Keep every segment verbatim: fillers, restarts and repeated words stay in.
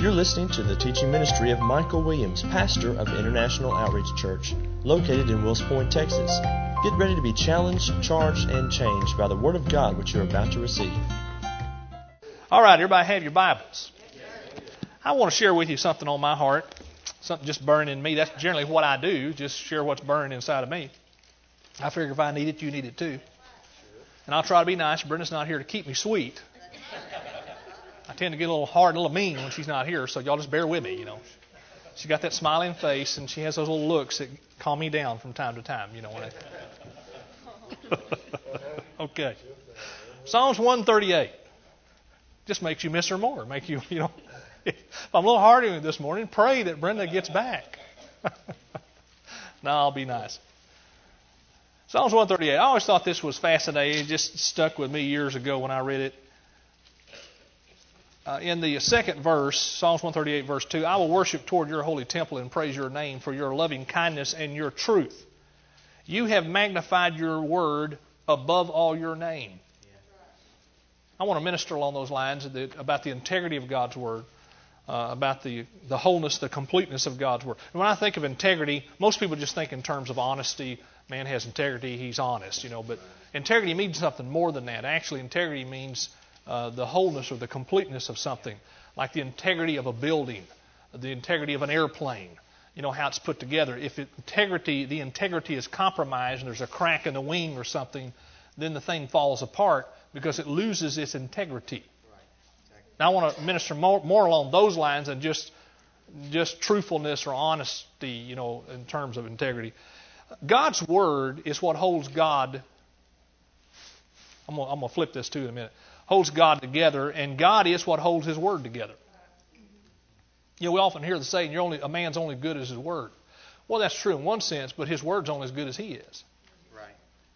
You're listening to the teaching ministry of Michael Williams, pastor of International Outreach Church, located in Wills Point, Texas. Get ready to be challenged, charged, and changed by the Word of God which you're about to receive. All right, everybody have your Bibles. I want to share with you something on my heart, something just burning in me. That's generally what I do, just share what's burning inside of me. I figure if I need it, you need it too. And I'll try to be nice. Brenda's not here to keep me sweet. I tend to get a little hard, a little mean when she's not here, so y'all just bear with me, you know. She's got that smiling face, and she has those little looks that calm me down from time to time, you know. When I... Okay. Psalms one thirty-eight. Just makes you miss her more. Make you, you know, if I'm a little hard on you this morning, pray that Brenda gets back. No, I'll be nice. Psalms one thirty-eight. I always thought this was fascinating. It just stuck with me years ago when I read it. Uh, in the second verse, Psalms one thirty-eight, verse two, I will worship toward your holy temple and praise your name for your loving kindness and your truth. You have magnified your word above all your name. I want to minister along those lines about the integrity of God's word, uh, about the, the wholeness, the completeness of God's word. And when I think of integrity, most people just think in terms of honesty. Man has integrity, he's honest, you know. But integrity means something more than that. Actually, integrity means Uh, the wholeness or the completeness of something, like the integrity of a building, the integrity of an airplane, you know, how it's put together. If it, integrity, the integrity is compromised and there's a crack in the wing or something, then the thing falls apart because it loses its integrity. Now I want to minister more, more along those lines than just, just truthfulness or honesty, you know, in terms of integrity. God's word is what holds God. I'm going I'm to flip this too in a minute. Holds God together, and God is what holds His Word together. You know, we often hear the saying, "You're only a man's only good as his word." Well, that's true in one sense, but his word's only as good as he is. Right.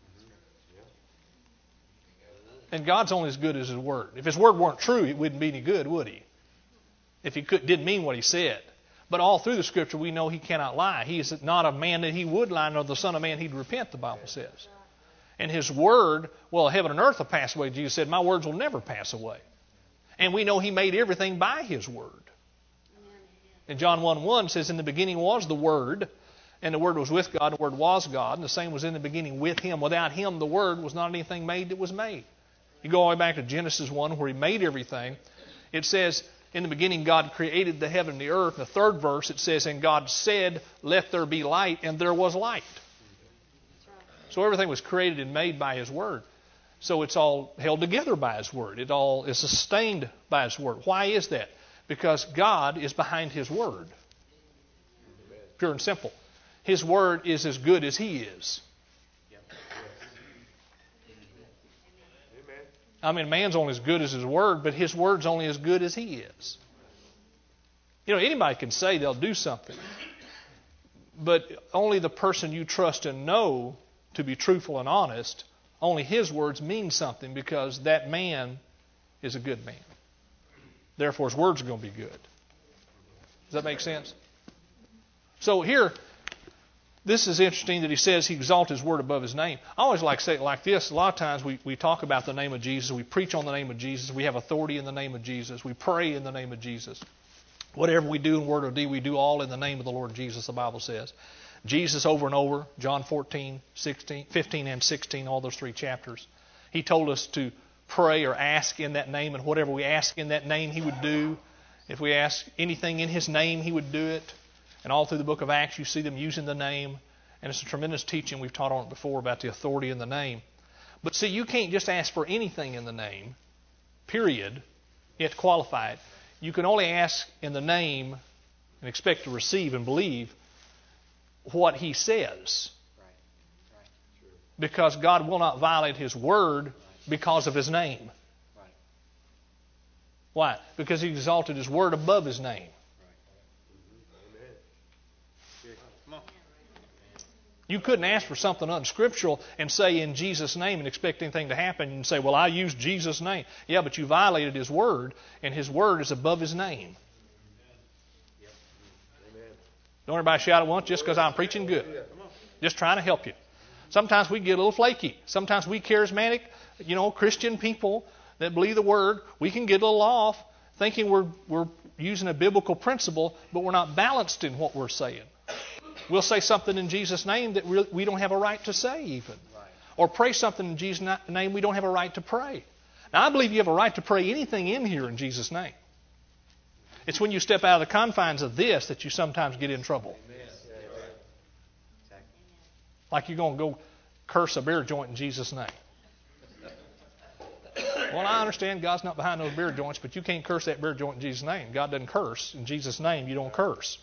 And God's only as good as His Word. If His Word weren't true, it wouldn't be any good, would He? If He could, didn't mean what He said. But all through the Scripture, we know He cannot lie. He is not a man that He would lie, nor the Son of Man He'd repent, the Bible says. And His Word, well, heaven and earth will pass away. Jesus said, my words will never pass away. And we know He made everything by His Word. And John one one says, in the beginning was the Word, and the Word was with God, and the Word was God, and the same was in the beginning with Him. Without Him, the Word was not anything made that was made. You go all the way back to Genesis one, where He made everything. It says, in the beginning God created the heaven and the earth. In the third verse, it says, and God said, let there be light, and there was light. So everything was created and made by His Word. So it's all held together by His Word. It all is sustained by His Word. Why is that? Because God is behind His Word. Pure and simple. His Word is as good as He is. I mean, man's only as good as his Word, but His Word's only as good as He is. You know, anybody can say they'll do something. But only the person you trust and know to be truthful and honest, only his words mean something because that man is a good man. Therefore, his words are going to be good. Does that make sense? So here, this is interesting that he says he exalts his word above his name. I always like to say it like this. A lot of times we, we talk about the name of Jesus. We preach on the name of Jesus. We have authority in the name of Jesus. We pray in the name of Jesus. Whatever we do in word or deed, we do all in the name of the Lord Jesus, the Bible says. Jesus over and over, John fourteen, sixteen, fifteen and sixteen, all those three chapters. He told us to pray or ask in that name, and whatever we ask in that name, He would do. If we ask anything in His name, He would do it. And all through the book of Acts, you see them using the name. And it's a tremendous teaching. We've taught on it before about the authority in the name. But see, you can't just ask for anything in the name, period. You have to qualify it. You can only ask in the name and expect to receive and believe what He says. Right. Right. True. Because God will not violate His Word because of His name. Right. Why? Because He exalted His Word above His name. You couldn't ask for something unscriptural and say in Jesus' name and expect anything to happen and say, well, I used Jesus' name. Yeah, but you violated His Word, and His Word is above His name. Don't everybody shout at once just because I'm preaching good. Just trying to help you. Sometimes we get a little flaky. Sometimes we charismatic, you know, Christian people that believe the Word, we can get a little off thinking we're we're using a biblical principle, but we're not balanced in what we're saying. We'll say something in Jesus' name that we don't have a right to say even. Or pray something in Jesus' name we don't have a right to pray. Now, I believe you have a right to pray anything in here in Jesus' name. It's when you step out of the confines of this that you sometimes get in trouble. Like you're going to go curse a beer joint in Jesus' name. Well, I understand God's not behind those beer joints, but you can't curse that beer joint in Jesus' name. God doesn't curse. In Jesus' name, you don't curse.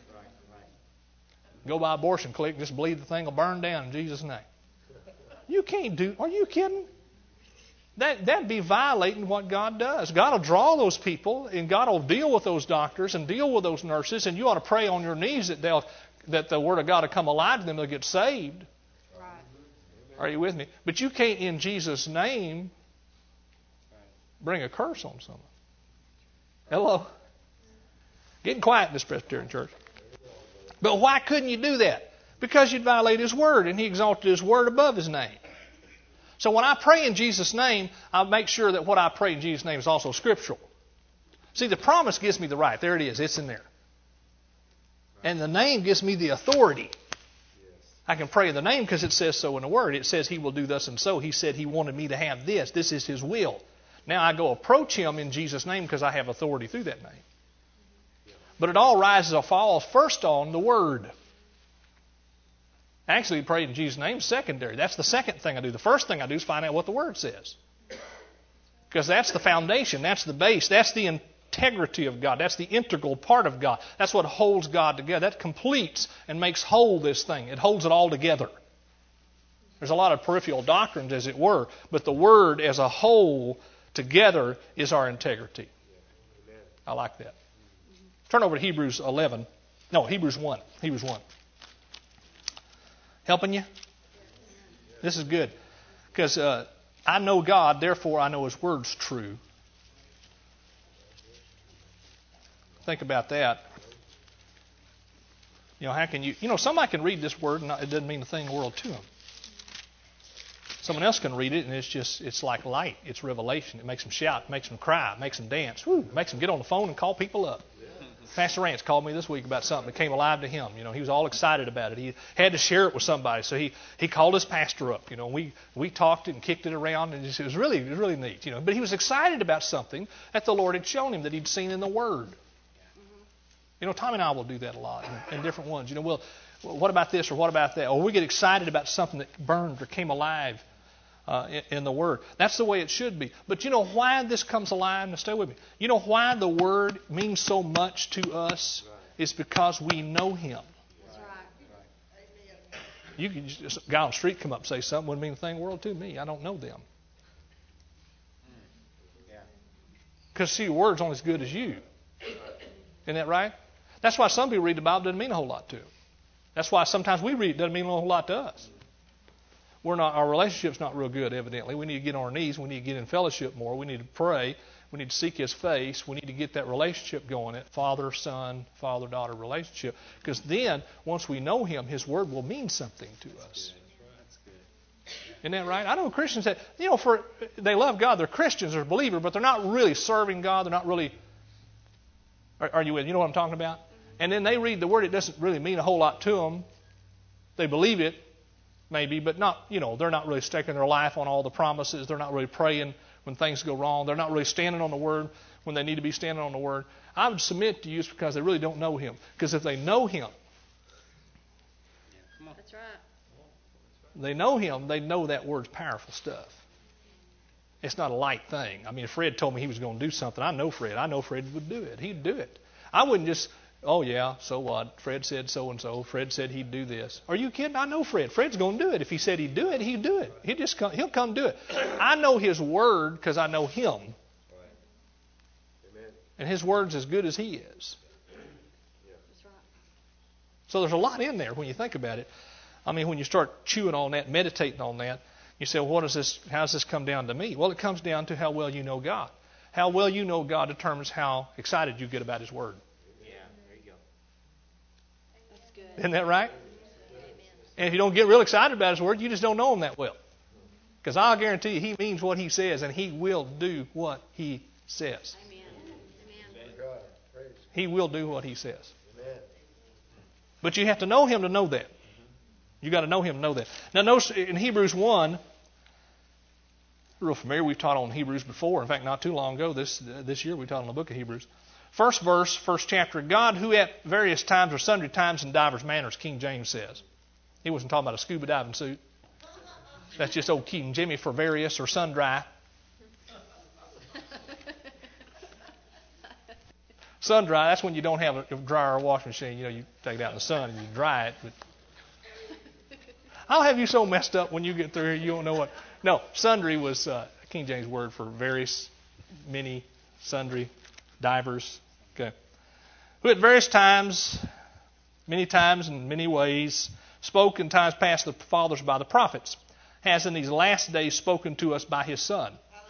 Go by abortion clinic, just believe the thing will burn down in Jesus' name. You can't do, are you kidding? That, that'd be violating what God does. God will draw those people, and God will deal with those doctors and deal with those nurses, and you ought to pray on your knees that they'll that the Word of God will come alive to them, they'll get saved. Right. Are you with me? But you can't, in Jesus' name, bring a curse on someone. Hello? Getting quiet in this Presbyterian church. But why couldn't you do that? Because you'd violate His Word, and He exalted His Word above His name. So when I pray in Jesus' name, I'll make sure that what I pray in Jesus' name is also scriptural. See, the promise gives me the right. There it is. It's in there. And the name gives me the authority. I can pray in the name because it says so in the Word. It says He will do thus and so. He said He wanted me to have this. This is His will. Now I go approach Him in Jesus' name because I have authority through that name. But it all rises or falls first on the Word. Actually, pray in Jesus' name is secondary. That's the second thing I do. The first thing I do is find out what the Word says. Because that's the foundation. That's the base. That's the integrity of God. That's the integral part of God. That's what holds God together. That completes and makes whole this thing. It holds it all together. There's a lot of peripheral doctrines, as it were, but the Word as a whole together is our integrity. I like that. Turn over to Hebrews eleven. No, Hebrews one. Hebrews one. Helping you? This is good. Because uh, I know God, therefore I know His Word's true. Think about that. You know, how can you... You know, somebody can read this Word and it doesn't mean a thing in the world to them. Someone else can read it and it's just, it's like light. It's revelation. It makes them shout. It makes them cry. It makes them dance. Woo, it makes them get on the phone and call people up. Pastor Rance called me this week about something that came alive to him. You know, he was all excited about it. He had to share it with somebody, so he, he called his pastor up. You know, we we talked it and kicked it around, and it was really it was really neat. You know, but he was excited about something that the Lord had shown him that he'd seen in the Word. You know, Tom and I will do that a lot in, in different ones. You know, well, what about this or what about that? Or we get excited about something that burned or came alive uh, in, in the Word. That's the way it should be. But you know why this comes alive? Now stay with me. You know why the Word means so much to us? It's because we know Him. That's right. You can just, a guy on the street come up and say something wouldn't mean a thing in the world to me. I don't know them. Because see, the Word's only as good as you. Isn't that right? That's why some people read the Bible, doesn't mean a whole lot to them. That's why sometimes we read it, doesn't mean a whole lot to us. We're not, our relationship's not real good, evidently. We need to get on our knees. We need to get in fellowship more. We need to pray. We need to seek His face. We need to get that relationship going, that father-son, father-daughter relationship. Because then, once we know Him, His Word will mean something to us. Isn't that right? I know Christians that, you know, for they love God. They're Christians. They're believers, but they're not really serving God. They're not really... Are, are you with? You know what I'm talking about? And then they read the Word. It doesn't really mean a whole lot to them. They believe it, maybe, but not, you know, they're not really staking their life on all the promises. They're not really praying when things go wrong. They're not really standing on the Word when they need to be standing on the Word. I would submit to you it's because they really don't know Him. Because if they know Him, That's right. they know Him, they know that Word's powerful stuff. It's not a light thing. I mean, if Fred told me he was going to do something, I know Fred. I know Fred would do it. He'd do it. I wouldn't just... Oh, yeah, so what? Fred said so-and-so. Fred said he'd do this. Are you kidding? I know Fred. Fred's going to do it. If he said he'd do it, he'd do it. He'll just come, he'll come do it. I know His Word because I know Him. And His Word's as good as He is. That's right. So there's a lot in there when you think about it. I mean, when you start chewing on that, meditating on that, you say, well, what is this? How does this come down to me? Well, it comes down to how well you know God. How well you know God determines how excited you get about His Word. Isn't that right? And if you don't get real excited about His Word, you just don't know Him that well. Because I'll guarantee you, He means what He says, and He will do what He says. Amen. Amen. He will do what He says. But you have to know Him to know that. You got to know Him to know that. Now notice in Hebrews one, real familiar, we've taught on Hebrews before. In fact, not too long ago, this uh, this year we taught on the book of Hebrews. First verse, first chapter, God who at various times or sundry times in divers manners, King James says. He wasn't talking about a scuba diving suit. That's just old King Jimmy for various or sundry. Sun dry, that's when you don't have a dryer or washing machine. You know, you take it out in the sun and you dry it. But I'll have you so messed up when you get through here you don't know what. No, sundry was uh, King James word for various, many, sundry, divers. Okay. Who at various times, many times in many ways, spoke in times past to the fathers by the prophets, has in these last days spoken to us by His Son,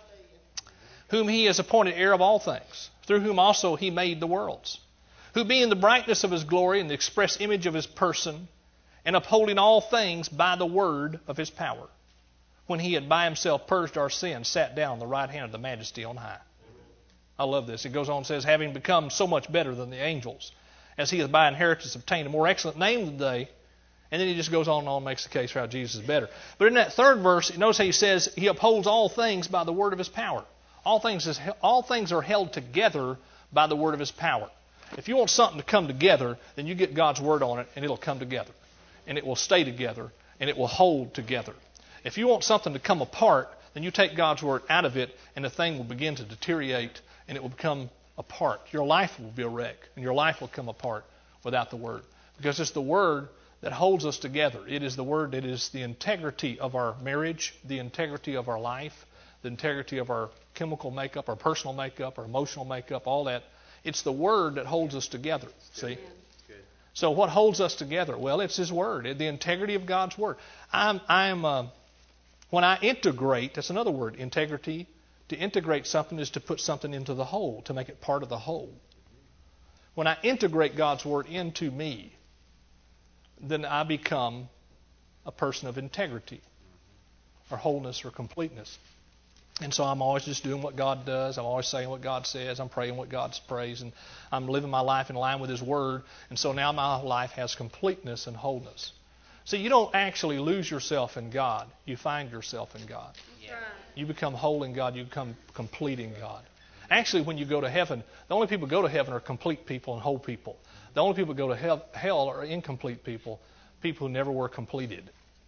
whom He has appointed heir of all things, through whom also He made the worlds, who being the brightness of His glory and the express image of His person, and upholding all things by the word of His power, when He had by Himself purged our sins, sat down on the right hand of the Majesty on high. I love this. It goes on and says, having become so much better than the angels, as He hath by inheritance obtained a more excellent name than they. And then he just goes on and on and makes the case for how Jesus is better. But in that third verse, notice how he says He upholds all things by the word of His power. All things, is, all things are held together by the word of His power. If you want something to come together, then you get God's word on it, and it'll come together. And it will stay together, and it will hold together. If you want something to come apart, then you take God's word out of it, and the thing will begin to deteriorate, and it will become apart. Your life will be a wreck, and your life will come apart without the word. Because it's the word that holds us together. It is the word that is the integrity of our marriage, the integrity of our life, the integrity of our chemical makeup, our personal makeup, our emotional makeup, all that. It's the word that holds us together. See? Good. So what holds us together? Well, it's His word, the integrity of God's word. I'm, I'm uh, when I integrate, that's another word, integrity. To integrate something is to put something into the whole, to make it part of the whole. When I integrate God's word into me, then I become a person of integrity or wholeness or completeness. And so I'm always just doing what God does. I'm always saying what God says. I'm praying what God prays. And I'm living my life in line with His Word. And so now my life has completeness and wholeness. See, you don't actually lose yourself in God. You find yourself in God. Yeah. You become whole in God. You become complete in God. Actually, when you go to heaven, the only people who go to heaven are complete people and whole people. The only people who go to hell, hell are incomplete people, people who never were completed.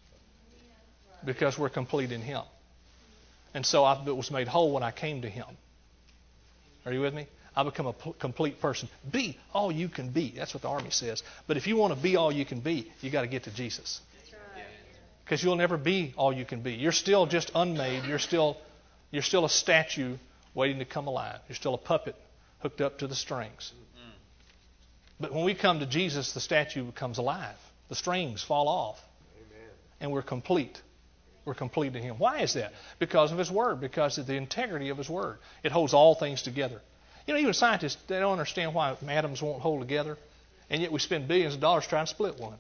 Because we're complete in Him. And so I was made whole when I came to Him. Are you with me? I become a p- complete person. Be all you can be. That's what the Army says. But if you want to be all you can be, you got to get to Jesus. Because you'll never be all you can be. You're still just unmade. You're still, you're still a statue waiting to come alive. You're still a puppet hooked up to the strings. But when we come to Jesus, the statue becomes alive. The strings fall off. Amen. And we're complete. We're complete in Him. Why is that? Because of His Word. Because of the integrity of His Word. It holds all things together. You know, even scientists, they don't understand why atoms won't hold together. And yet we spend billions of dollars trying to split one.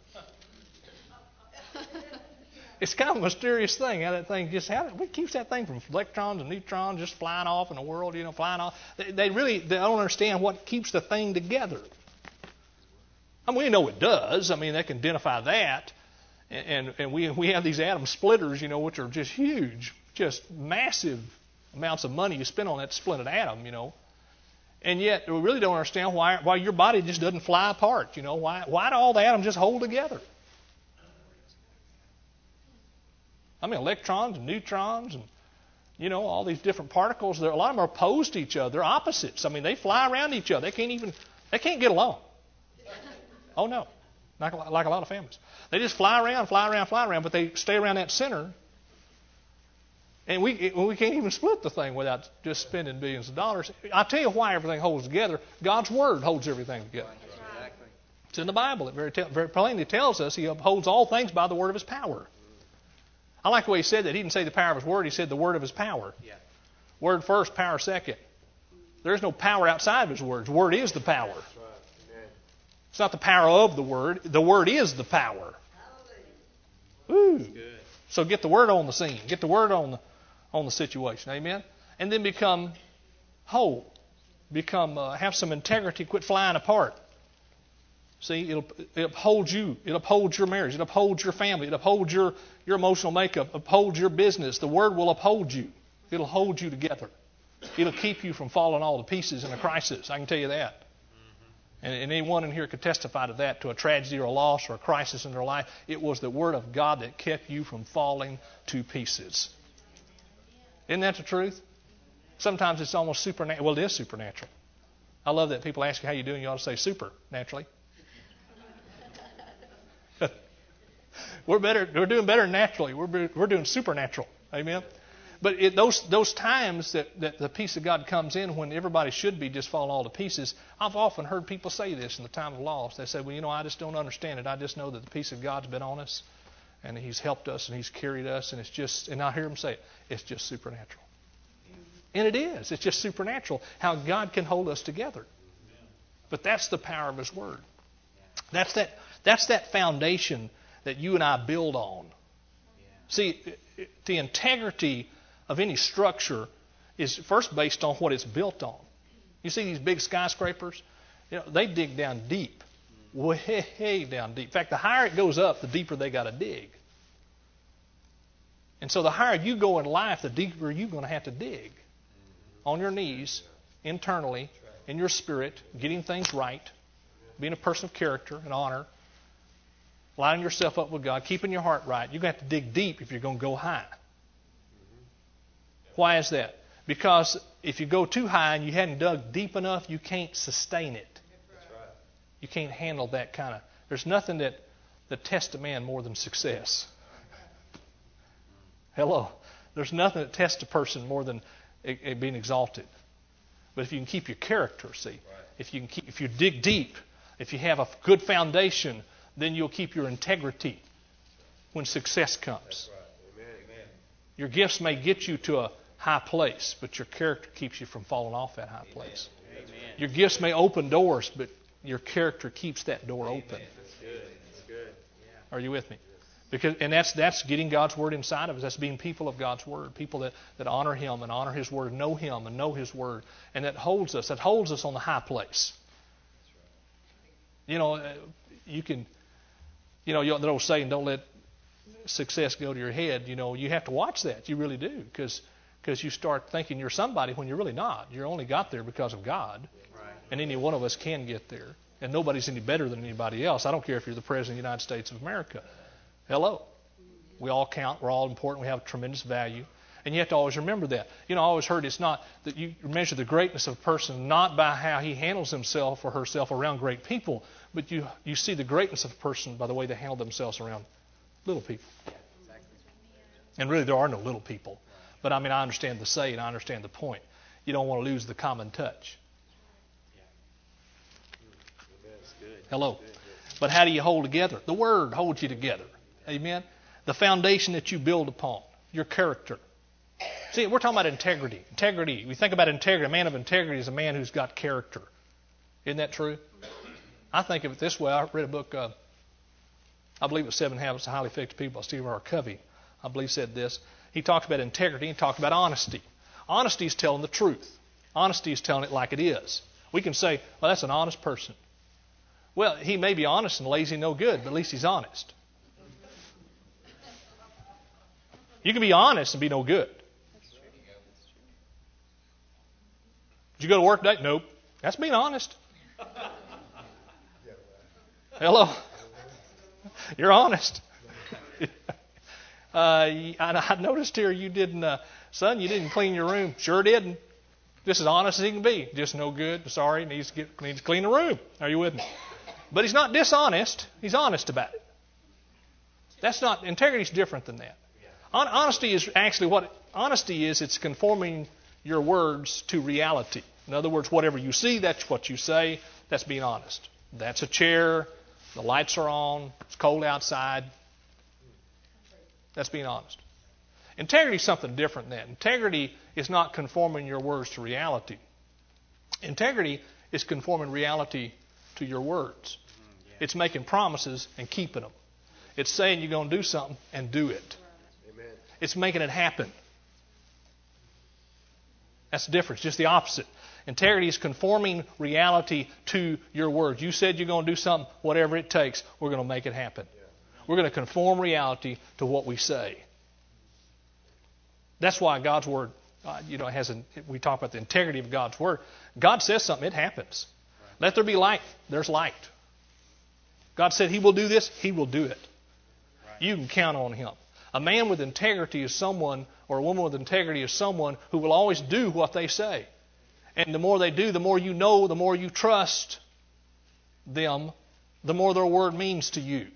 It's kind of a mysterious thing. How that thing just, how what keeps that thing from electrons and neutrons just flying off in the world, you know, flying off. They, they really they don't understand what keeps the thing together. I mean, we know it does. I mean, they can identify that. And, and we we have these atom splitters, you know, which are just huge, just massive amounts of money you spend on that to split an atom, you know. And yet we really don't understand why why your body just doesn't fly apart, you know. Why why do all the atoms just hold together? I mean, electrons and neutrons and, you know, all these different particles, a lot of them are opposed to each other. They're opposites. I mean, they fly around each other. They can't even, they can't get along. Oh, no. Like, like a lot of families. They just fly around, fly around, fly around, but they stay around that center. And we we can't even split the thing without just spending billions of dollars. I'll tell you why everything holds together. God's Word holds everything together. Exactly. It's in the Bible. It very, te- very plainly tells us He upholds all things by the word of His power. I like the way He said that. He didn't say the power of His Word. He said the word of His power. Yeah. Word first, power second. There is no power outside of His Word. His Word is the power. It's not the power of the Word. The Word is the power. Woo. So get the Word on the scene. Get the Word on the on the situation. Amen? And then become whole. become uh, have some integrity, quit flying apart. See, it'll it upholds you. It upholds your marriage. It upholds your family. It upholds your, your emotional makeup. It upholds your business. The Word will uphold you. It'll hold you together. It'll keep you from falling all to pieces in a crisis. I can tell you that. And, and anyone in here could testify to that, to a tragedy or a loss or a crisis in their life. It was the Word of God that kept you from falling to pieces. Isn't that the truth? Sometimes it's almost supernatural. Well, it is supernatural. I love that people ask you how you doing. You ought to say supernaturally. We're better. We're doing better naturally. We're we're doing supernatural. Amen. But it, those those times that, that the peace of God comes in when everybody should be just falling all to pieces, I've often heard people say this in the time of loss. They say, well, you know, I just don't understand it. I just know that the peace of God's been on us, and He's helped us, and He's carried us, and it's just, and I hear them say it, it's just supernatural. And it is. It's just supernatural how God can hold us together. But that's the power of His Word. That's that. That's that foundation that you and I build on. See, the integrity of any structure is first based on what it's built on. You see these big skyscrapers? You know, they dig down deep, way down deep. In fact, the higher it goes up, the deeper they got to dig. And so the higher you go in life, the deeper you're going to have to dig. On your knees, internally, in your spirit, getting things right, being a person of character and honor, lining yourself up with God, keeping your heart right. You're going to have to dig deep if you're going to go high. Why is that? Because if you go too high and you hadn't dug deep enough, you can't sustain it. You can't handle that kind of... There's nothing that, that tests a man more than success. Hello. There's nothing that tests a person more than it, it being exalted. But if you can keep your character, see, if you can keep, if you dig deep, if you have a good foundation, then you'll keep your integrity when success comes. Right. Amen. Your gifts may get you to a high place, but your character keeps you from falling off that high place. Amen. Your gifts may open doors, but your character keeps that door open. That's good. That's good. Yeah. Are you with me? Because, and that's that's getting God's Word inside of us. That's being people of God's Word, people that, that honor Him and honor His Word, know Him and know His Word, and that holds us. That holds us on the high place. You know, you can. You know, the old saying, don't let success go to your head. You know, you have to watch that. You really do. Because because you start thinking you're somebody when you're really not. You only got there because of God. Right. And any one of us can get there. And nobody's any better than anybody else. I don't care if you're the President of the United States of America. Hello. We all count. We're all important. We have tremendous value. And you have to always remember that. You know, I always heard it's not that you measure the greatness of a person not by how he handles himself or herself around great people, but you, you see the greatness of a person by the way they handle themselves around little people. And really, there are no little people. But I mean, I understand the say and I understand the point. You don't want to lose the common touch. Hello. But how do you hold together? The Word holds you together. Amen. The foundation that you build upon, your character. See, we're talking about integrity. Integrity. We think about integrity. A man of integrity is a man who's got character. Isn't that true? I think of it this way. I read a book, uh, I believe it was Seven Habits of Highly Effective People by Stephen R. Covey. I believe said this. He talked about integrity. He talked about honesty. Honesty is telling the truth. Honesty is telling it like it is. We can say, well, that's an honest person. Well, he may be honest and lazy, no good, but at least he's honest. You can be honest and be no good. Did you go to work today? Nope. That's being honest. Hello. You're honest. uh, I noticed here you didn't, uh, son, you didn't clean your room. Sure didn't. Just as honest as he can be. Just no good. Sorry, needs to, get, needs to clean the room. Are you with me? But he's not dishonest. He's honest about it. That's not, integrity is different than that. Honesty is actually what, honesty is, it's conforming your words to reality. In other words, whatever you see, that's what you say. That's being honest. That's a chair. The lights are on. It's cold outside. That's being honest. Integrity is something different than that. Integrity is not conforming your words to reality. Integrity is conforming reality to your words. It's making promises and keeping them. It's saying you're going to do something and do it. It's making it happen. That's the difference, just the opposite. Integrity is conforming reality to your words. You said you're going to do something, whatever it takes, we're going to make it happen. We're going to conform reality to what we say. That's why God's Word, uh, you know, has. An, we talk about the integrity of God's Word. God says something, it happens. Let there be light. There's light. God said He will do this, He will do it. You can count on Him. A man with integrity is someone, or a woman with integrity is someone who will always do what they say. And the more they do, the more you know, the more you trust them, the more their word means to you.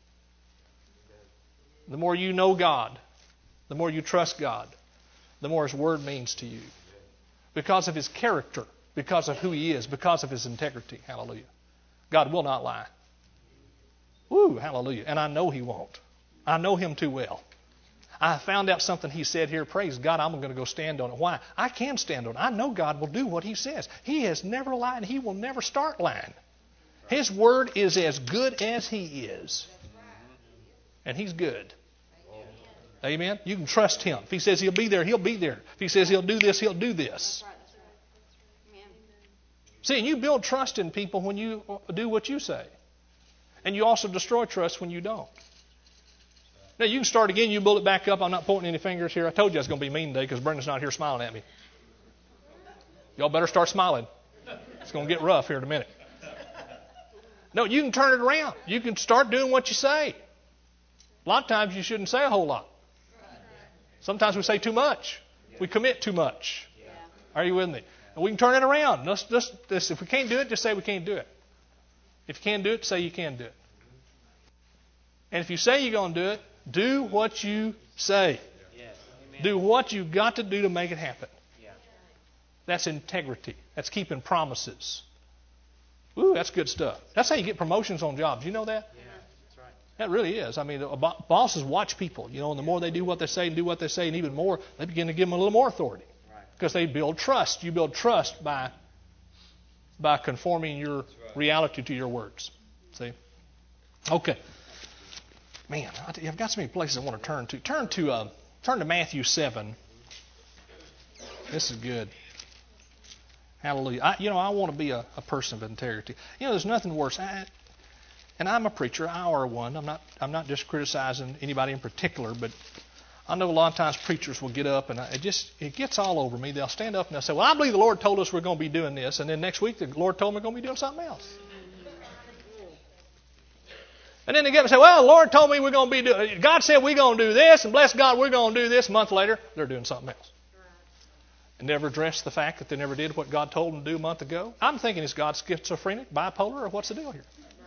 The more you know God, the more you trust God, the more His word means to you. Because of His character, because of who He is, because of His integrity. Hallelujah. God will not lie. Woo, hallelujah. And I know He won't. I know Him too well. I found out something He said here. Praise God, I'm going to go stand on it. Why? I can stand on it. I know God will do what He says. He has never lied. He will never start lying. His word is as good as He is. And He's good. Amen? You can trust Him. If He says He'll be there, He'll be there. If He says He'll do this, He'll do this. See, and you build trust in people when you do what you say. And you also destroy trust when you don't. Now, you can start again. You build it back up. I'm not pointing any fingers here. I told you I was going to be mean today because Brendan's not here smiling at me. Y'all better start smiling. It's going to get rough here in a minute. No, you can turn it around. You can start doing what you say. A lot of times you shouldn't say a whole lot. Sometimes we say too much. We commit too much. Are you with me? And we can turn it around. Let's, let's, let's, if we can't do it, just say we can't do it. If you can't do it, say you can do it. And if you say you're going to do it, do what you say. Yes. Do what you've got to do to make it happen. Yeah. That's integrity. That's keeping promises. Ooh, that's good stuff. That's how you get promotions on jobs. You know that? Yeah, that's right. That really is. I mean, bosses watch people, you know, and the more they do what they say and do what they say, and even more, they begin to give them a little more authority. Right. Because they build trust. You build trust by, by conforming your right. reality to your words. See? Okay. Man, I've got so many places I want to turn to. Turn to uh, turn to Matthew seven. This is good. Hallelujah. I, you know, I want to be a, a person of integrity. You know, there's nothing worse. I, and I'm a preacher. I are one. I'm not. I'm not just criticizing anybody in particular, but I know a lot of times preachers will get up and I, it just it gets all over me. They'll stand up and they'll say, "Well, I believe the Lord told us we're going to be doing this," and then next week the Lord told me we're going to be doing something else. And then they get up and say, well, the Lord told me we're going to be doing, God said we're going to do this, and bless God, we're going to do this. A month later, they're doing something else. And never address the fact that they never did what God told them to do a month ago. I'm thinking, is God schizophrenic, bipolar, or what's the deal here?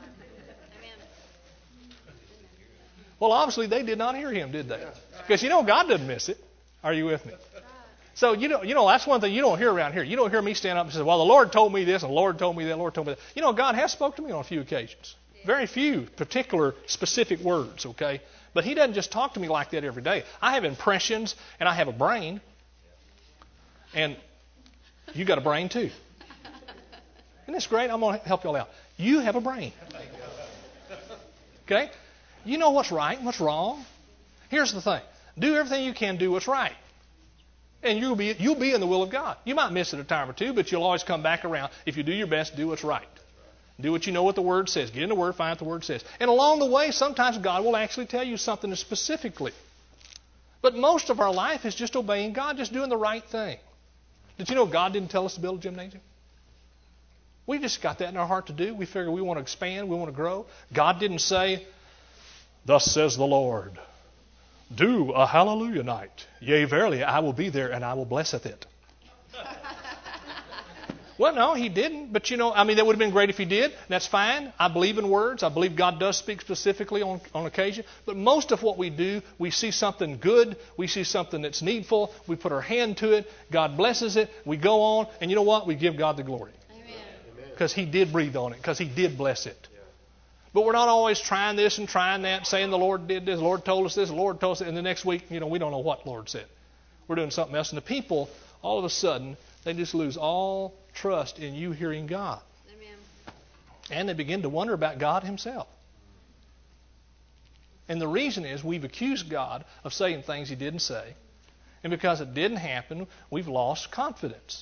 Well, obviously, they did not hear Him, did they? Because, you know, God doesn't miss it. Are you with me? So, you know, you know, that's one thing you don't hear around here. You don't hear me stand up and say, well, the Lord told me this, and the Lord told me that, the Lord told me that. You know, God has spoken to me on a few occasions. Very few particular specific words, okay? But He doesn't just talk to me like that every day. I have impressions, and I have a brain. And you got a brain too. Isn't this great? I'm going to help you all out. You have a brain. Okay? You know what's right and what's wrong. Here's the thing. Do everything you can do what's right. And you'll be, you'll be in the will of God. You might miss it a time or two, but you'll always come back around. If you do your best, do what's right. Do what you know what the Word says. Get in the Word, find out what the Word says. And along the way, sometimes God will actually tell you something specifically. But most of our life is just obeying God, just doing the right thing. Did you know God didn't tell us to build a gymnasium? We just got that in our heart to do. We figure we want to expand, we want to grow. God didn't say, thus says the Lord, do a hallelujah night. Yea, verily, I will be there and I will blesseth it. Well, no, He didn't. But, you know, I mean, that would have been great if He did. That's fine. I believe in words. I believe God does speak specifically on, on occasion. But most of what we do, we see something good. We see something that's needful. We put our hand to it. God blesses it. We go on. And you know what? We give God the glory. Because He did breathe on it. Because He did bless it. But we're not always trying this and trying that, saying the Lord did this, the Lord told us this, the Lord told us that. And the next week, you know, we don't know what the Lord said. We're doing something else. And the people, all of a sudden, they just lose all trust in you hearing God. Amen. And they begin to wonder about God Himself. And the reason is we've accused God of saying things He didn't say. And because it didn't happen, we've lost confidence.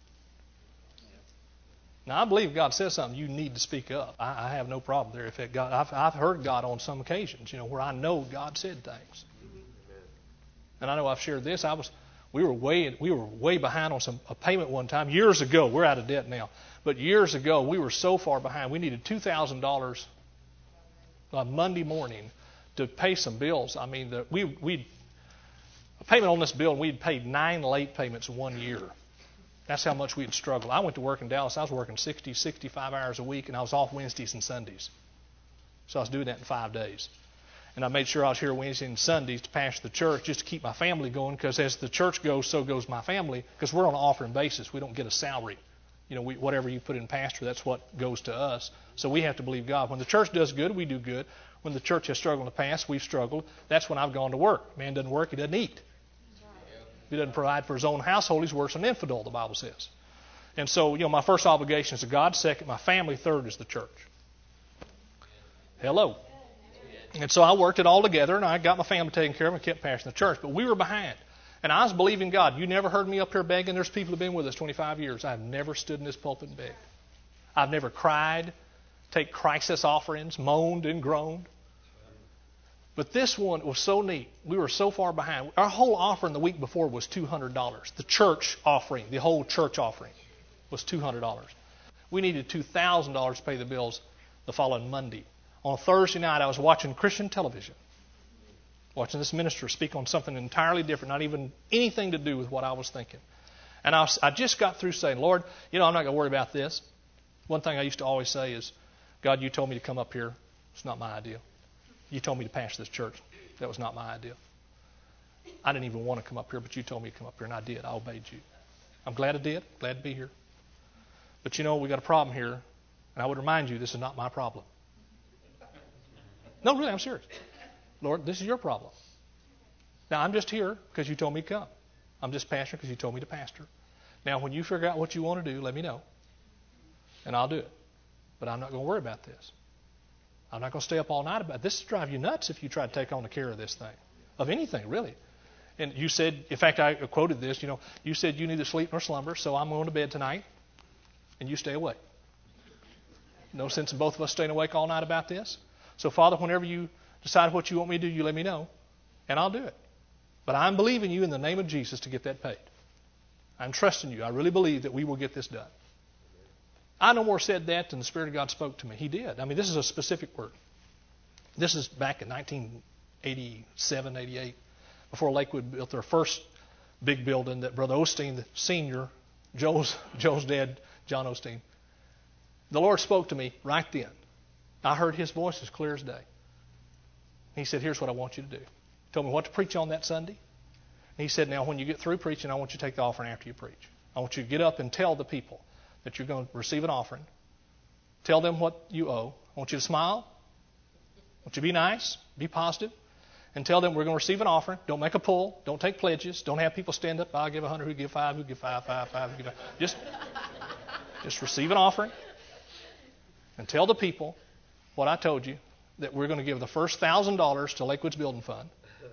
Now, I believe God says something, you need to speak up. I, I have no problem there. If it God, I've, I've heard God on some occasions, you know, where I know God said things. And I know I've shared this. I was, we were way, we were way behind on some a payment one time years ago. We're out of debt now, but years ago we were so far behind. We needed two thousand dollars on Monday morning to pay some bills. I mean, the, we we a payment on this bill, and we'd paid nine late payments in one year. That's how much we had struggled. I went to work in Dallas. I was working sixty, sixty-five hours a week, and I was off Wednesdays and Sundays. So I was doing that in five days. And I made sure I was here Wednesdays and Sundays to pastor the church just to keep my family going, because as the church goes, so goes my family, because we're on an offering basis. We don't get a salary. You know, we, whatever you put in pastor, that's what goes to us. So we have to believe God. When the church does good, we do good. When the church has struggled in the past, we've struggled. That's when I've gone to work. Man doesn't work, he doesn't eat. He doesn't provide for his own household, he's worse than an infidel, the Bible says. And so, you know, my first obligation is to God, second, my family, third is the church. Hello. And so I worked it all together, and I got my family taken care of and kept pastoring the church. But we were behind. And I was believing God. You never heard me up here begging. There's people who have been with us twenty-five years. I've never stood in this pulpit and begged. I've never cried, take crisis offerings, moaned and groaned. But this one was so neat. We were so far behind. Our whole offering the week before was two hundred dollars. The church offering, the whole church offering was two hundred dollars. We needed two thousand dollars to pay the bills the following Monday. On Thursday night, I was watching Christian television, watching this minister speak on something entirely different, not even anything to do with what I was thinking. And I, was, I just got through saying, Lord, you know, I'm not going to worry about this. One thing I used to always say is, God, you told me to come up here. It's not my idea. You told me to pastor this church. That was not my idea. I didn't even want to come up here, but you told me to come up here, and I did. I obeyed you. I'm glad I did. Glad to be here. But you know, we got a problem here, and I would remind you, this is not my problem. No, really, I'm serious. Lord, this is your problem. Now, I'm just here because you told me to come. I'm just pastoring because you told me to pastor. Now, when you figure out what you want to do, let me know, and I'll do it. But I'm not going to worry about this. I'm not going to stay up all night about it. This will drive you nuts if you try to take on the care of this thing, of anything, really. And you said, in fact, I quoted this, you know, you said you neither sleep nor slumber, so I'm going to bed tonight, and you stay awake. No sense in both of us staying awake all night about this. So, Father, whenever you decide what you want me to do, you let me know, and I'll do it. But I'm believing you in the name of Jesus to get that paid. I'm trusting you. I really believe that we will get this done. I no more said that than the Spirit of God spoke to me. He did. I mean, this is a specific word. This is back in nineteen eighty-seven, eighty-eight, before Lakewood built their first big building that Brother Osteen, the senior, Joel's, Joel's dad, John Osteen, the Lord spoke to me right then. I heard his voice as clear as day. He said, here's what I want you to do. He told me what to preach on that Sunday. He said, now when you get through preaching, I want you to take the offering after you preach. I want you to get up and tell the people that you're going to receive an offering. Tell them what you owe. I want you to smile. I want you to be nice, be positive, and tell them we're going to receive an offering. Don't make a pull. Don't take pledges. Don't have people stand up. I'll give a hundred. Who give five? Who give five? Five. Five. Who give five? Just, just receive an offering and tell the people what I told you, that we're going to give the first thousand dollars to Lakewood's building fund,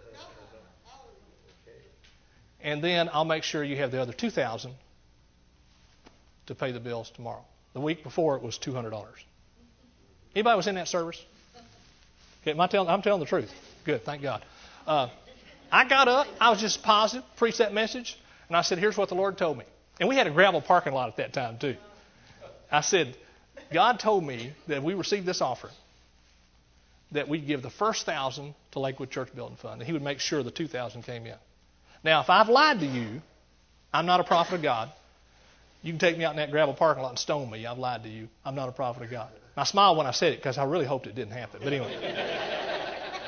and then I'll make sure you have the other two thousand to pay the bills tomorrow. The week before it was two hundred dollars. Anybody was in that service? Okay, am I telling? I'm telling the truth. Good, thank God. Uh, I got up. I was just positive, preached that message, and I said, "Here's what the Lord told me." And we had a gravel parking lot at that time too. I said, God told me that if we received this offering, that we'd give the first thousand to Lakewood Church Building Fund, and He would make sure the two thousand came in. Now, if I've lied to you, I'm not a prophet of God. You can take me out in that gravel parking lot and stone me. I've lied to you. I'm not a prophet of God. And I smiled when I said it because I really hoped it didn't happen. But anyway.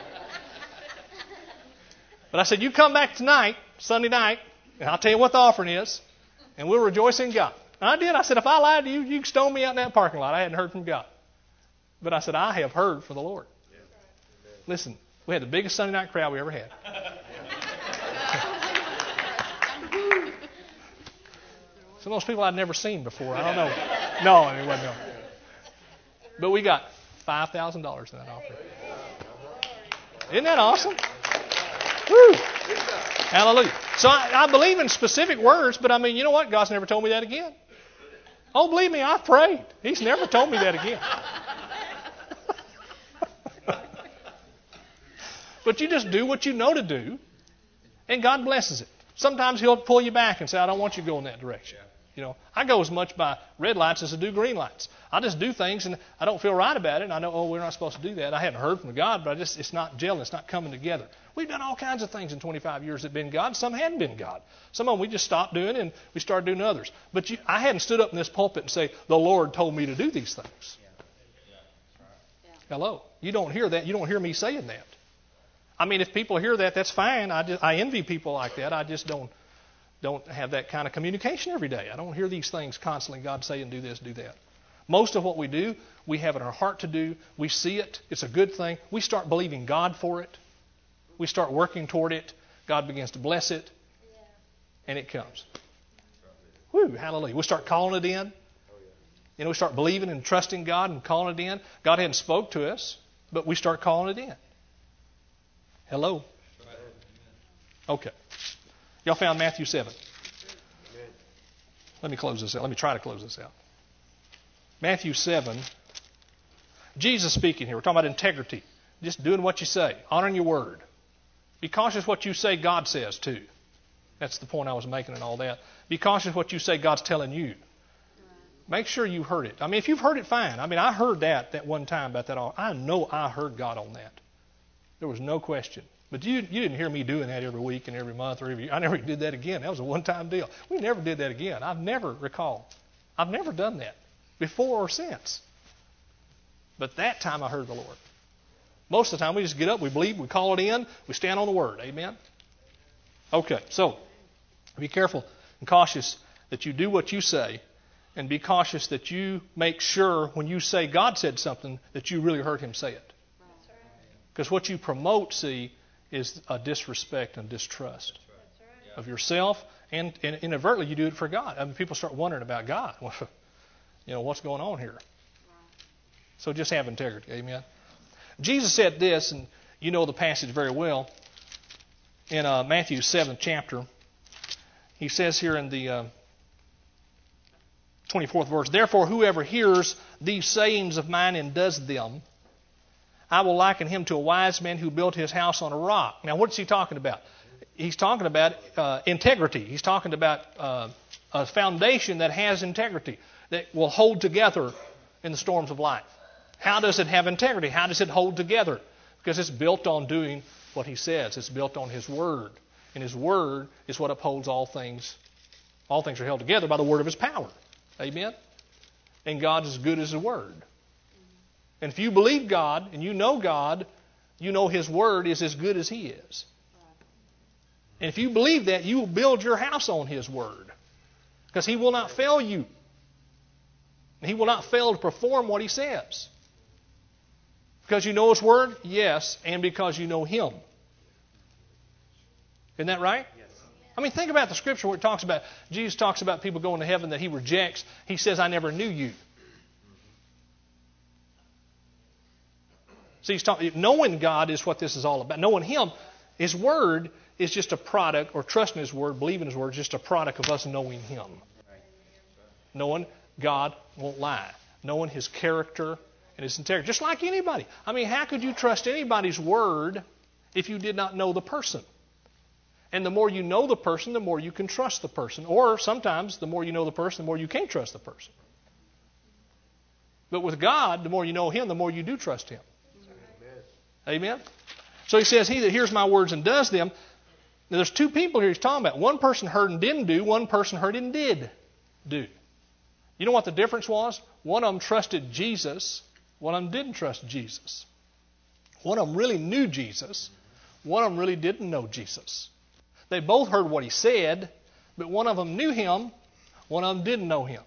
But I said, you come back tonight, Sunday night, and I'll tell you what the offering is, and we'll rejoice in God. And I did. I said, if I lied to you, you can stone me out in that parking lot. I hadn't heard from God. But I said, I have heard from the Lord. Yeah. Listen, we had the biggest Sunday night crowd we ever had. Some of those people I'd never seen before. I don't know. No, it wasn't. No. But we got five thousand dollars in that offering. Isn't that awesome? Woo. Hallelujah. So I, I believe in specific words, but I mean, you know what? God's never told me that again. Oh, believe me, I've prayed. He's never told me that again. But you just do what you know to do, and God blesses it. Sometimes He'll pull you back and say, I don't want you to go in that direction. You know, I go as much by red lights as I do green lights. I just do things, and I don't feel right about it, and I know, oh, we're not supposed to do that. I haven't heard from God, but I just it's not gelling. It's not coming together. We've done all kinds of things in twenty-five years that have been God. Some hadn't been God. Some of them we just stopped doing, and we started doing others. But you, I hadn't stood up in this pulpit and say, the Lord told me to do these things. Hello. You don't hear that. You don't hear me saying that. I mean, if people hear that, that's fine. I, just, I envy people like that. I just don't don't have that kind of communication every day. I don't hear these things constantly, God saying, do this, do that. Most of what we do, we have in our heart to do. We see it. It's a good thing. We start believing God for it. We start working toward it. God begins to bless it. And it comes. Woo, hallelujah. We start calling it in. You know, we start believing and trusting God and calling it in. God hadn't spoke to us, but we start calling it in. Hello? Okay. Y'all found Matthew seven? Let me close this out. Let me try to close this out. Matthew seven. Jesus speaking here. We're talking about integrity. Just doing what you say. Honoring your word. Be cautious what you say God says too. That's the point I was making and all that. Be cautious what you say God's telling you. Make sure you heard it. I mean, if you've heard it, fine. I mean, I heard that that one time about that. All. I know I heard God on that. There was no question. But you, you didn't hear me doing that every week and every month or every year. I never did that again. That was a one-time deal. We never did that again. I've never recalled. I've never done that before or since. But that time I heard the Lord. Most of the time we just get up, we believe, we call it in, we stand on the Word. Amen? Okay, so be careful and cautious that you do what you say, and be cautious that you make sure when you say God said something that you really heard Him say it. Because what you promote, see, is a disrespect and distrust of yourself, and, and inadvertently you do it for God. I mean, people start wondering about God. You know, what's going on here? So just have integrity. Amen. Jesus said this, and you know the passage very well, in uh, Matthew seventh chapter. He says here in the uh, twenty-fourth verse, therefore whoever hears these sayings of mine and does them, I will liken him to a wise man who built his house on a rock. Now, what's he talking about? He's talking about uh, integrity. He's talking about uh, a foundation that has integrity, that will hold together in the storms of life. How does it have integrity? How does it hold together? Because it's built on doing what He says. It's built on His Word. And His Word is what upholds all things. All things are held together by the word of His power. Amen? And God's as good as His Word. And if you believe God and you know God, you know His Word is as good as He is. And if you believe that, you will build your house on His Word. Because He will not fail you. And He will not fail to perform what He says. Because you know His Word? Yes. And because you know Him. Isn't that right? Yes. I mean, think about the Scripture where it talks about, Jesus talks about people going to heaven that He rejects. He says, I never knew you. See, he's talking, knowing God is what this is all about. Knowing Him, His Word is just a product, or trusting His Word, believing His Word, is just a product of us knowing Him. Knowing God won't lie. Knowing His character and His integrity. Just like anybody. I mean, how could you trust anybody's word if you did not know the person? And the more you know the person, the more you can trust the person. Or sometimes, the more you know the person, the more you can't trust the person. But with God, the more you know Him, the more you do trust Him. Amen? So He says, he that hears my words and does them. Now there's two people here He's talking about. One person heard and didn't do. One person heard and did do. You know what the difference was? One of them trusted Jesus. One of them didn't trust Jesus. One of them really knew Jesus. One of them really didn't know Jesus. They both heard what He said, but one of them knew Him. One of them didn't know Him.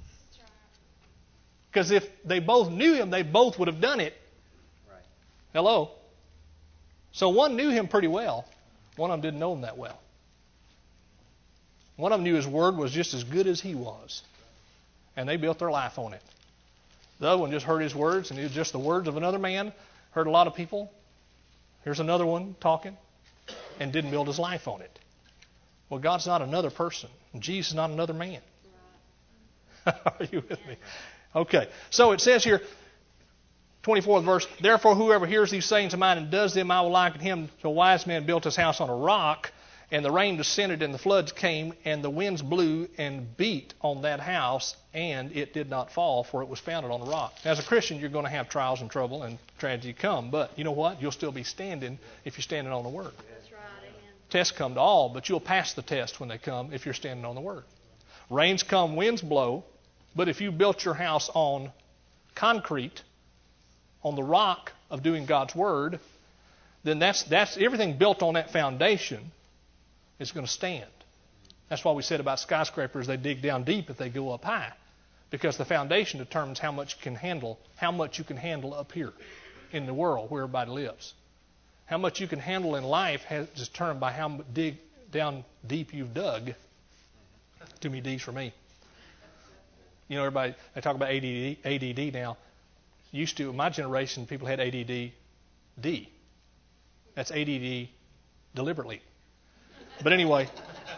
Because if they both knew Him, they both would have done it. Hello? So one knew Him pretty well. One of them didn't know Him that well. One of them knew His Word was just as good as he was. And they built their life on it. The other one just heard His words, and it was just the words of another man. Heard a lot of people. Here's another one talking. and didn't build his life on it. Well, God's not another person. Jesus is not another man. Are you with me? Okay. So it says here, twenty-fourth verse, therefore whoever hears these sayings of mine and does them, I will liken him to a wise man built his house on a rock, and the rain descended and the floods came, and the winds blew and beat on that house, and it did not fall, for it was founded on a rock. As a Christian, you're going to have trials and trouble and tragedy come, but you know what? You'll still be standing if you're standing on the Word. That's right. Amen. Tests come to all, but you'll pass the test when they come if you're standing on the Word. Rains come, winds blow, but if you built your house on concrete, on the rock of doing God's Word, then that's that's everything built on that foundation is going to stand. That's why we said about skyscrapers, they dig down deep if they go up high, because the foundation determines how much you can handle, how much you can handle up here in the world where everybody lives. How much you can handle in life is determined by how dig down deep you've dug. Too many D's for me. You know, everybody, they talk about A D D, A D D now. Used to, in my generation, people had A D D D. That's A D D deliberately. But anyway,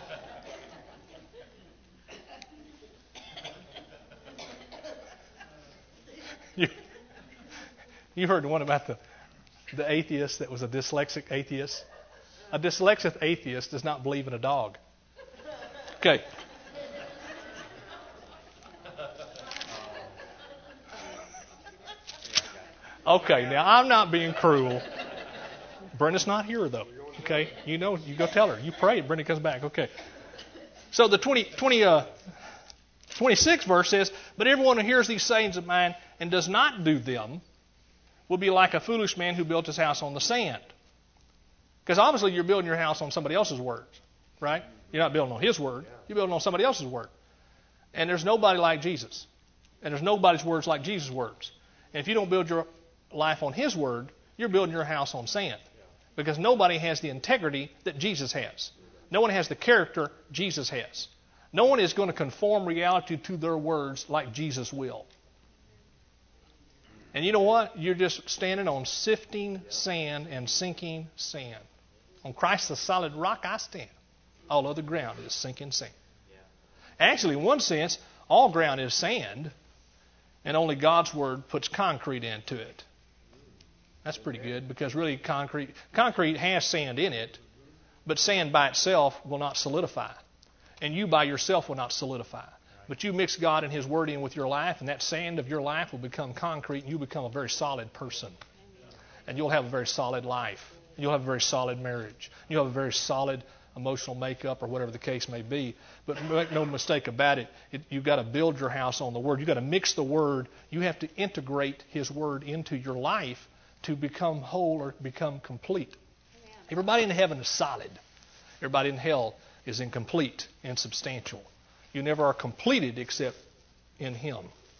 you, you heard the one about the, the atheist that was a dyslexic atheist. A dyslexic atheist does not believe in a dog. Okay. Okay, now I'm not being cruel. Brenda's not here, though. Okay, you know, you go tell her. You pray, Brenda comes back. Okay. So the twenty, twenty, uh, twenty-sixth verse says, but everyone who hears these sayings of mine and does not do them will be like a foolish man who built his house on the sand. Because obviously you're building your house on somebody else's words, right? You're not building on his word. You're building on somebody else's word. And there's nobody like Jesus. And there's nobody's words like Jesus' words. And if you don't build your life on his word, you're building your house on sand. Because nobody has the integrity that Jesus has. No one has the character Jesus has. No one is going to conform reality to their words like Jesus will. And you know what? You're just standing on sifting sand and sinking sand. On Christ the solid rock I stand. All other ground is sinking sand. Actually, in one sense, all ground is sand, and only God's word puts concrete into it. That's pretty good, because really concrete concrete has sand in it, but sand by itself will not solidify. And you by yourself will not solidify. But you mix God and his word in with your life, and that sand of your life will become concrete, and you become a very solid person. And you'll have a very solid life. You'll have a very solid marriage. You'll have a very solid emotional makeup, or whatever the case may be. But make no mistake about it, it you've got to build your house on the word. You've got to mix the word. You have to integrate his word into your life to become whole or become complete. Amen. Everybody in heaven is solid. Everybody in hell is incomplete, insubstantial. You never are completed except in him.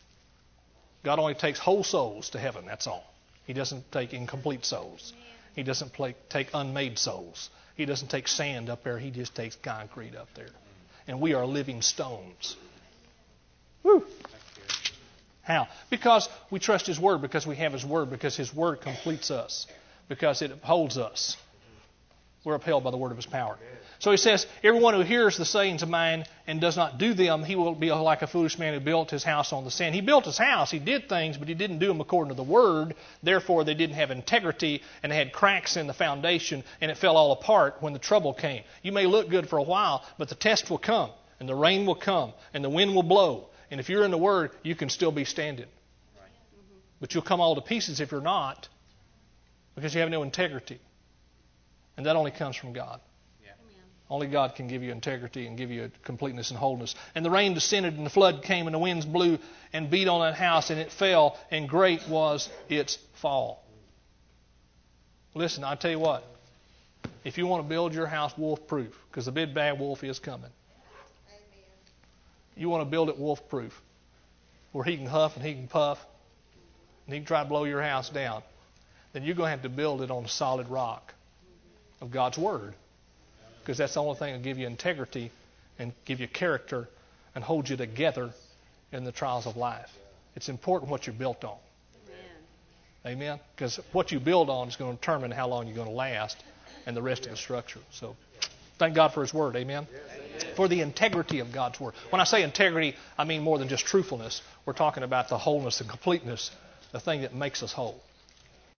God only takes whole souls to heaven, that's all. He doesn't take incomplete souls. Amen. He doesn't play, take unmade souls. He doesn't take sand up there. He just takes concrete up there. And we are living stones. Woo! How? Because we trust his word, because we have his word, because his word completes us, because it upholds us. We're upheld by the word of his power. So he says, everyone who hears the sayings of mine and does not do them, he will be like a foolish man who built his house on the sand. He built his house, he did things, but he didn't do them according to the word. Therefore, they didn't have integrity, and they had cracks in the foundation, and it fell all apart when the trouble came. You may look good for a while, but the test will come, and the rain will come, and the wind will blow. And if you're in the Word, you can still be standing. Right. But you'll come all to pieces if you're not, because you have no integrity. And that only comes from God. Yeah. Only God can give you integrity and give you completeness and wholeness. And the rain descended, and the flood came, and the winds blew and beat on that house, and it fell, and great was its fall. Listen, I tell you what. If you want to build your house wolf-proof, because the big bad wolf is coming. You want to build it wolf-proof, where he can huff and he can puff, and he can try to blow your house down, then you're going to have to build it on a solid rock of God's Word, because that's the only thing that will give you integrity and give you character and hold you together in the trials of life. It's important what you're built on. Amen? Amen? Because what you build on is going to determine how long you're going to last and the rest of the structure. So thank God for His Word. Amen? For the integrity of God's Word. When I say integrity, I mean more than just truthfulness. We're talking about the wholeness and completeness, the thing that makes us whole.